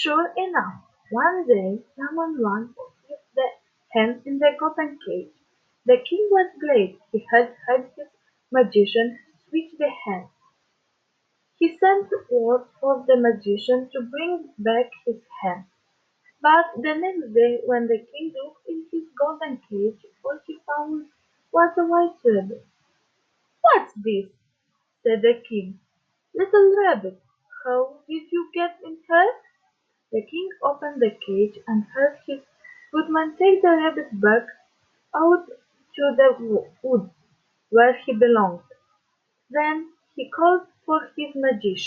Sure enough, one day someone ran to hit the hen in the golden cage. The king was glad he had had his magician switch the hen. He sent word for the magician to bring back his hen. But the next day when the king looked in his golden cage, all he found was a white rabbit. "What's this?" said the king. "Little rabbit, how did you get in here?" The king opened the cage and heard his footman take the rabbit back out to the wood where he belonged. Then he called for his magician.